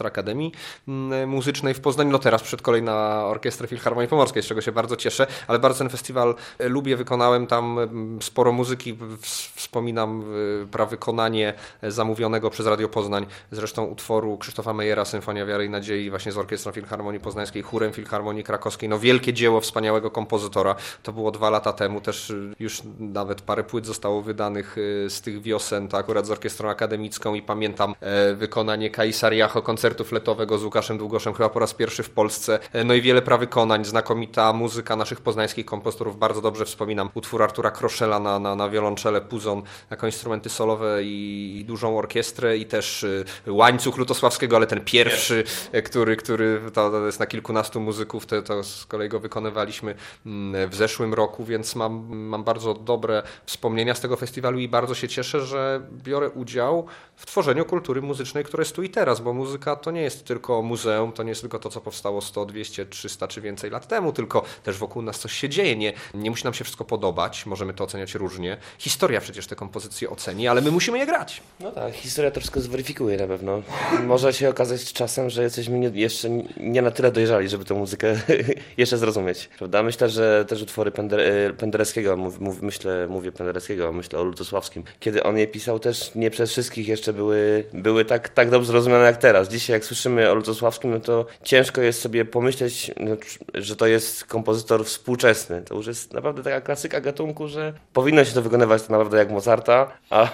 Akademii Muzycznej w Poznaniu. No teraz przed kolei na Orkiestrę Filharmonii Pomorskiej, z czego się bardzo cieszę, ale bardzo ten festiwal lubię, wykonałem tam sporo muzyki. Wspominam prawykonanie zamówionego przez Radio Poznań, zresztą utworu Krzysztofa Mejera, Symfonia Wiary i Nadziei, właśnie z Orkiestrą Filharmonii Poznańskiej, chórem Filharmonii Krakowskiej. No wielkie dzieło wspaniałego kompozytora. To było dwa lata temu, też już nawet parę płyt zostało wydanych z tych wiosen, to akurat z Orkiestrą Akademicką i pamiętam wykonanie Kaisariacho, koncertu fletowego z Łukaszem Długoszem, chyba po raz pierwszy w Polsce. No i wiele prawykonań, znakomita muzyka naszych poznańskich kompozytorów. Bardzo dobrze wspominam utwór Artura Kroszela na, na, na wiolonczele, puzon jako instrumenty solowe i, i dużą orkiestrę i też Łańcuch Lutosławskiego, ale ten pierwszy, który, który to, to jest na kilkunastu muzyków, to, to z kolei go wykonywaliśmy w zeszłym roku, więc mam, mam bardzo dobre wspomnienia z tego festiwalu i bardzo się cieszę, że biorę udział w tworzeniu kultury muzycznej, która jest tu i teraz, bo muzyka to nie jest tylko muzeum, to nie jest tylko to, co powstało sto, dwieście, trzysta czy więcej lat temu, tylko też wokół nas coś się dzieje. Nie, nie musi nam się wszystko podobać, możemy to oceniać różnie. Historia przecież te kompozycje oceni, ale my musimy je grać. No tak, historia to wszystko zweryfikuje na pewno. Może się okazać czasem, że jesteśmy nie, jeszcze nie na tyle dojrzali, żeby tę muzykę jeszcze zrozumieć, prawda? Myślę, że też utwory Pender, Pendereckiego, mów, mów, myślę, mówię Pendereckiego, myślę o Lutosławskim, kiedy on je pisał, też nie przez wszystkich jeszcze były, były tak, tak dobrze zrozumiane jak teraz. Dzisiaj jak słyszymy o Lutosławskim, no to ciężko jest sobie pomyśleć, no, że to jest kompozytor współczesny. To już jest naprawdę taka klasyka gatunku, że powinno się to wykonywać tak naprawdę jak Mozarta, a,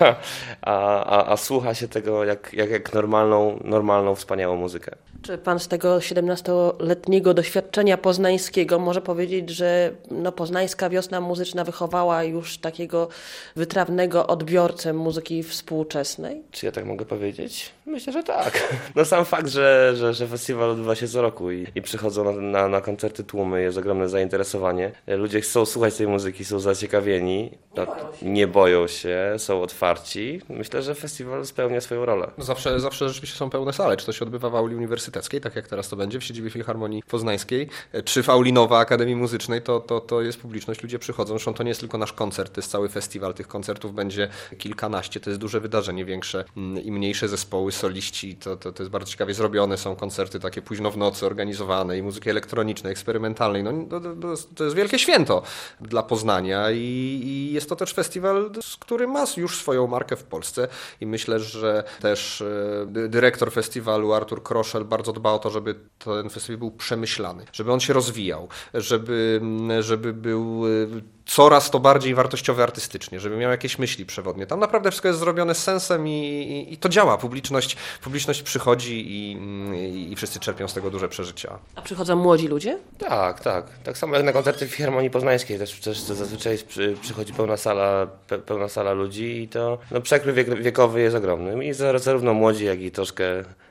a, a, a słucha się tego jak, jak, jak normalną, normalną, wspaniałą muzykę. Czy pan z tego siedemnastoletniego doświadczenia poznańskiego może powiedzieć, że no, poznańska wiosna muzyczna wychowała już takiego wytrawnego odbiorcę muzyki współczesnej? Czy ja tak mogę powiedzieć? Myślę, że tak. No sam fakt, że, że, że festiwal odbywa się co roku i, i przychodzą na, na, na koncerty tłumy, jest ogromne zainteresowanie. Ludzie chcą słuchać tej muzyki, są zaciekawieni, no, nie boją się, są otwarci. Myślę, że festiwal spełnia swoją rolę. Zawsze, zawsze rzeczywiście są pełne sale. Czy to się odbywa w auli uniwersyteckiej, tak jak teraz to będzie, w siedzibie Filharmonii Poznańskiej, czy w auli Nowa Akademii Muzycznej, to, to, to jest publiczność, ludzie przychodzą. Zresztą to nie jest tylko nasz koncert, to jest cały festiwal. Tych koncertów będzie kilkanaście, to jest duże wydarzenie, większe i mniejsze zespoły, soliści, to, to, to jest bardzo ciekawie zrobione. Są koncerty takie późno w nocy organizowane i muzyki elektronicznej, eksperymentalnej. No, to, to, jest, to jest wielkie święto dla Poznania i, i jest to też festiwal, który ma już swoją markę w Polsce i myślę, że też e, dyrektor festiwalu Artur Kroszel bardzo dba o to, żeby ten festiwal był przemyślany, żeby on się rozwijał, żeby, żeby był coraz to bardziej wartościowy artystycznie, żeby miał jakieś myśli przewodnie. Tam naprawdę wszystko jest zrobione z sensem i, i, i to działa. Publiczność, publiczność przychodzi i, i, i wszyscy czerpią z tego duże przeżycia. A przychodzą młodzi ludzie? Tak, tak. Tak samo jak na koncerty w Filharmonii Poznańskiej. Też, też zazwyczaj przy, przychodzi pełna sala, pe, pełna sala ludzi i to no, przekrój wiek, wiekowy jest ogromny. I zarówno młodzi, jak i troszkę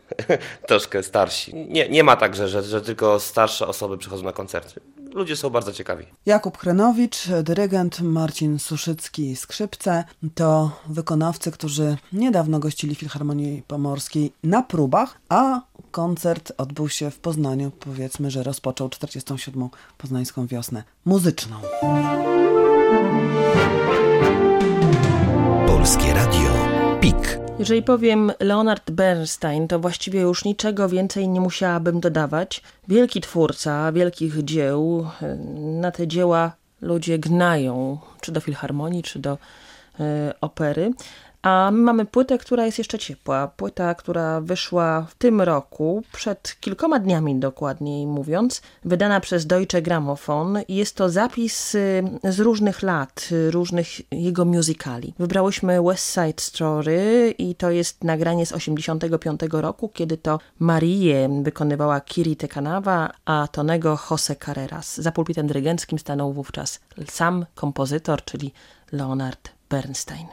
troszkę starsi. Nie, nie ma tak, że, że, że tylko starsze osoby przychodzą na koncerty. Ludzie są bardzo ciekawi. Jakub Chrenowicz, dyrygent, Marcin Suszycki, skrzypce. To wykonawcy, którzy niedawno gościli Filharmonii Pomorskiej na próbach, a koncert odbył się w Poznaniu. Powiedzmy, że rozpoczął czterdziestą siódmą poznańską wiosnę muzyczną. Polskie Radio PiK. Jeżeli powiem Leonard Bernstein, to właściwie już niczego więcej nie musiałabym dodawać. Wielki twórca wielkich dzieł. Na te dzieła ludzie gnają, czy do filharmonii, czy do y, opery. A my mamy płytę, która jest jeszcze ciepła. Płyta, która wyszła w tym roku, przed kilkoma dniami dokładniej mówiąc, wydana przez Deutsche Grammophon. Jest to zapis z różnych lat, różnych jego musicali. Wybrałyśmy West Side Story i to jest nagranie z osiemdziesiątego piątego roku, kiedy to Marię wykonywała Kiri Te Canawa, a Tonego José Carreras. Za pulpitem dyrygenckim stanął wówczas sam kompozytor, czyli Leonard Bernstein.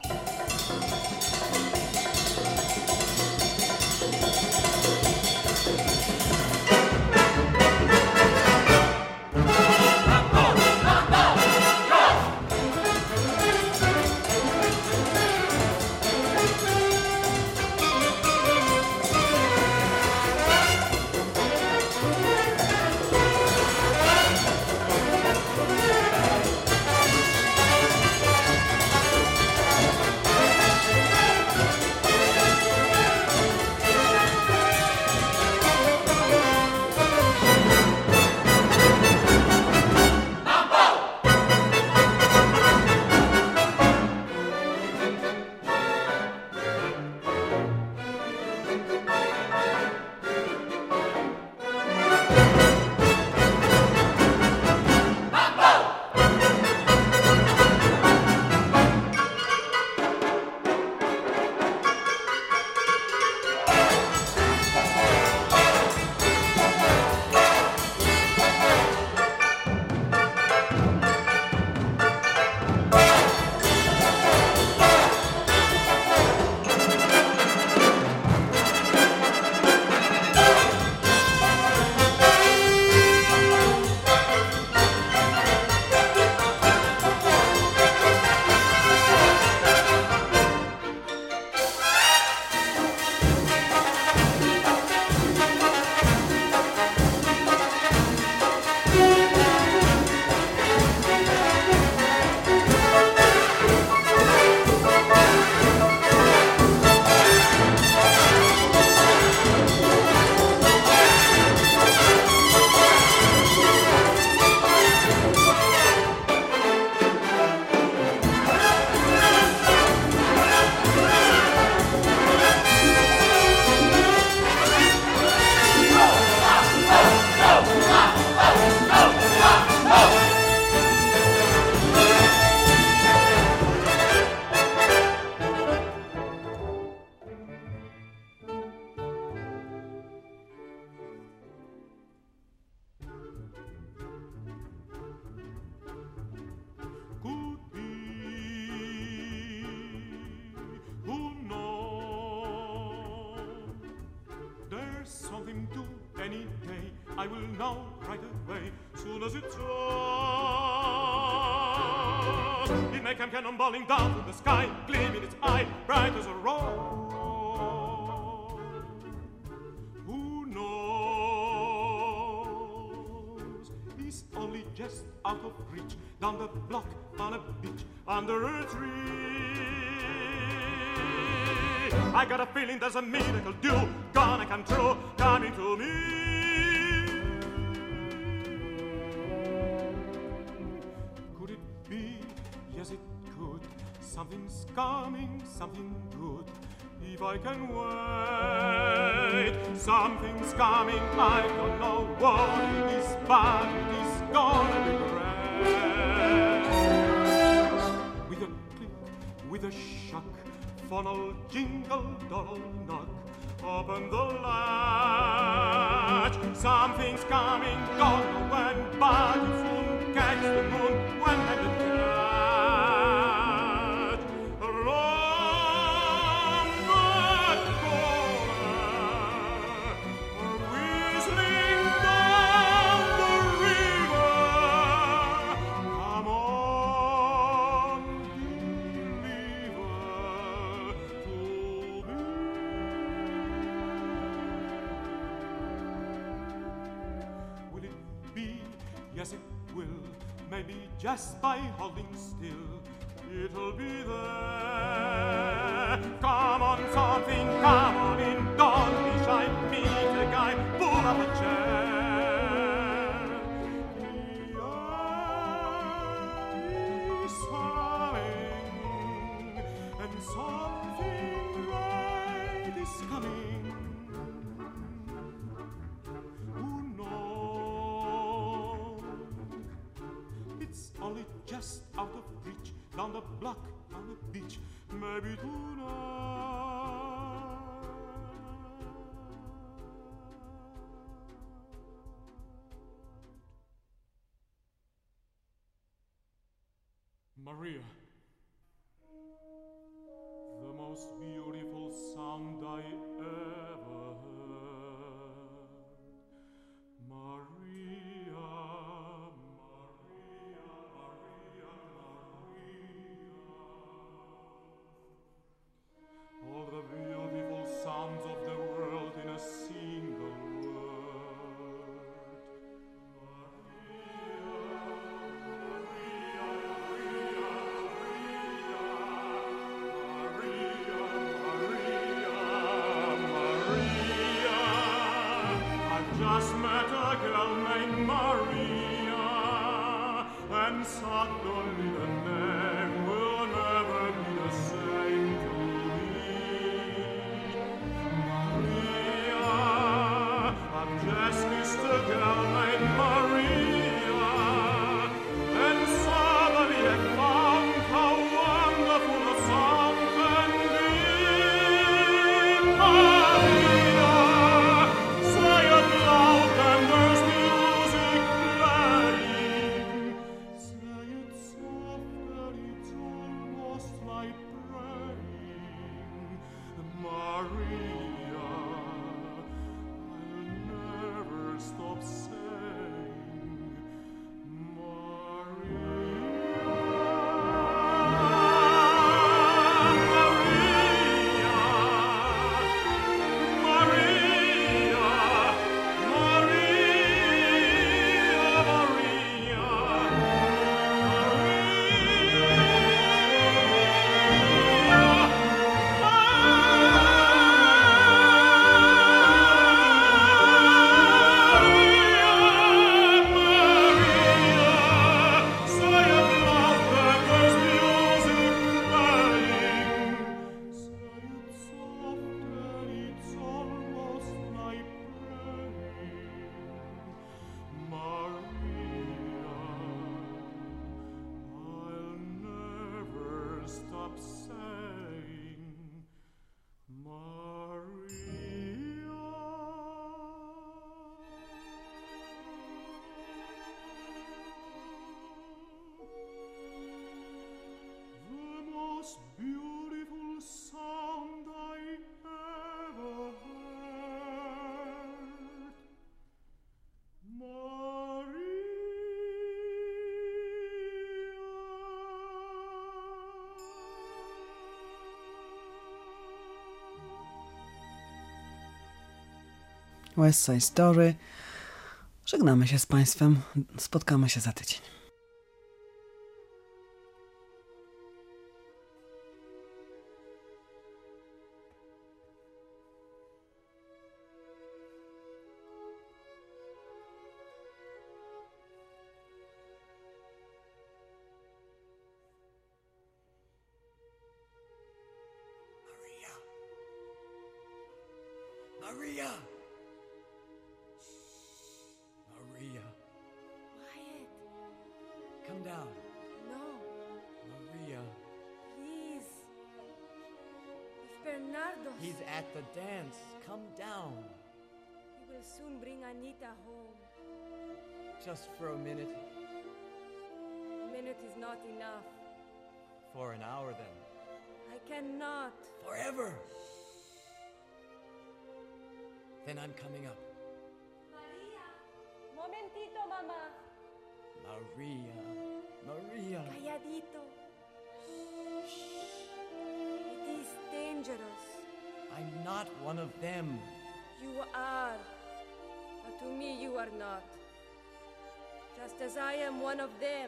something to any day. I will know right away, soon as it's on. It may come cannonballing down from the sky, gleam in its eye, bright as a rose. Who knows? He's only just out of reach, down the block, on a beach, under a tree. I got a feeling there's a miracle due, gonna come true, coming to me. Could it be? Yes, it could. Something's coming, something good. If I can wait, something's coming. I don't know what it is, but it is gonna be great. With a click, with a shock, funnel, jingle, doddle, knock, open the latch. Something's coming, don't know when, but it soon catch the moon when I the catch. Along that corner, whistling down the river. Come on, yes, it will. Maybe just by holding still, it'll be there. Come on, something, come on in, don't be shy. Meet a guy, pull up a chair. The eye is smiling, and something great is coming. Only just out of reach, down the block, on the beach, maybe tonight. Maria, the most beautiful sound I ever heard. Maria. All the beautiful sounds of the world in a single word. Maria, Maria, Maria, Maria, Maria, Maria. I've just met a girl named Maria, and suddenly the name will never be the same to I've just kissed a girl named Maria, and suddenly I found how wonderful a song can be. Maria, say it loud and there's music playing. Say it softly West Side Story. Żegnamy się z Państwem. Spotkamy się za tydzień. Maria! Maria. Wyatt. Come down. No. Maria. Please. It's Bernardo. He's at the dance. Come down. He will soon bring Anita home. Just for a minute. A minute is not enough. For an hour, then. I cannot. Forever. Then I'm coming up. Maria. Momentito, mamá. Maria. Maria. Calladito. It is dangerous. I'm not one of them. You are. But to me you are not. Just as I am one of them.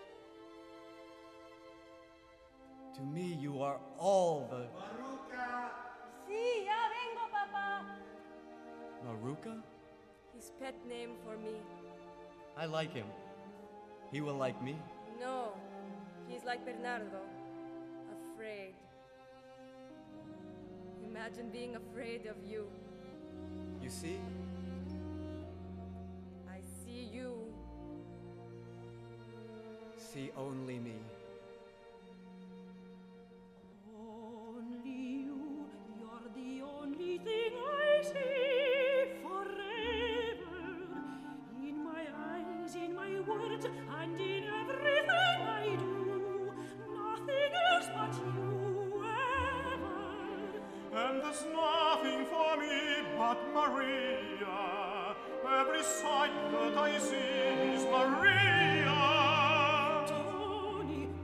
To me you are all the... Maruca! Sí, ya vengo, papá. Maruca? His pet name for me. I like him. He will like me? No, he's like Bernardo. Afraid. Imagine being afraid of you. You see? I see you. See only me. Only you, you're the only thing I see forever. In my eyes, in my words, and in everything I do. Nothing else but you ever. And there's nothing for me but Maria. Every sight that I see is Maria. Tony,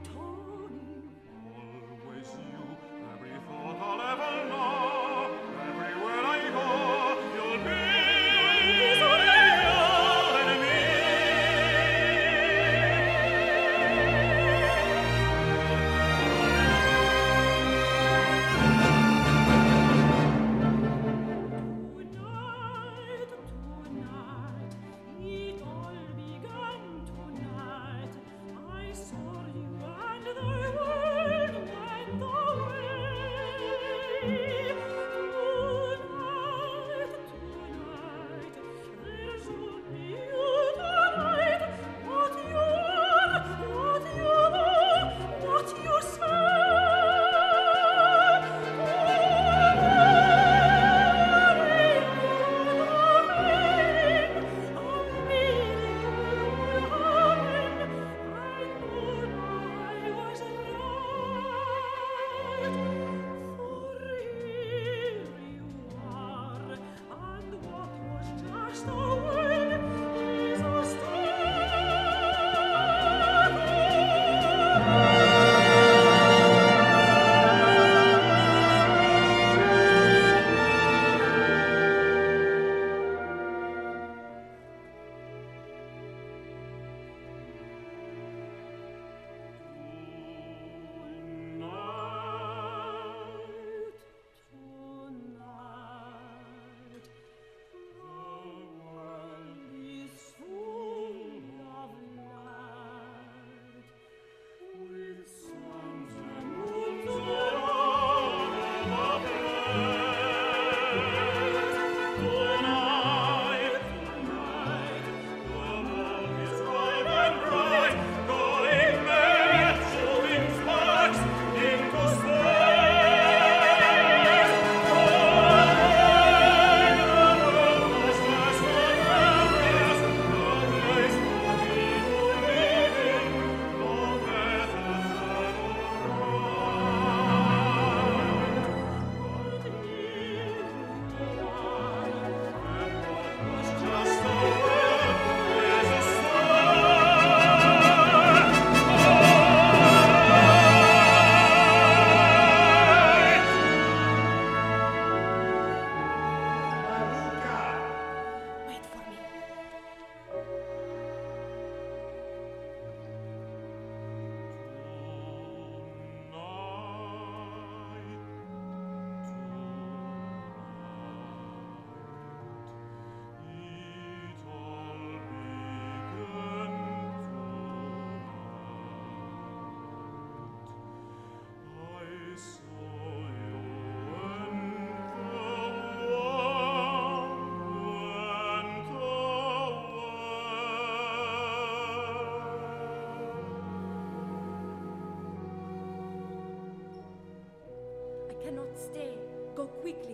cannot stay. Go quickly.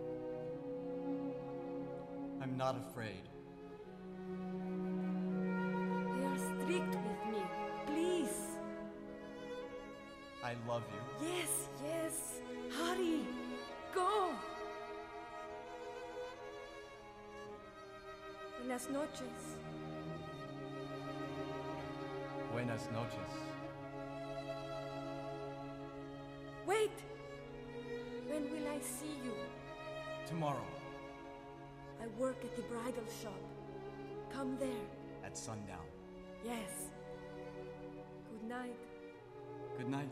I'm not afraid. They are strict with me. Please. I love you. Yes, yes. Hurry. Go. Buenas noches. Buenas noches. Wait. When will I see you? Tomorrow, I work at the bridal shop. Come there. at sundown. Yes. Good night. Good night.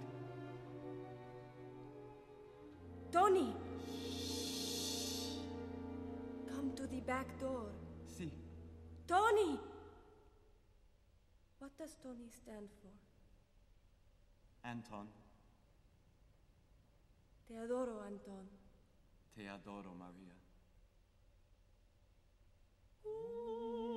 Tony! Come to the back door. Si. Tony! What does Tony stand for? Anton. Te adoro, Anton. Te adoro, Maria. Ooh.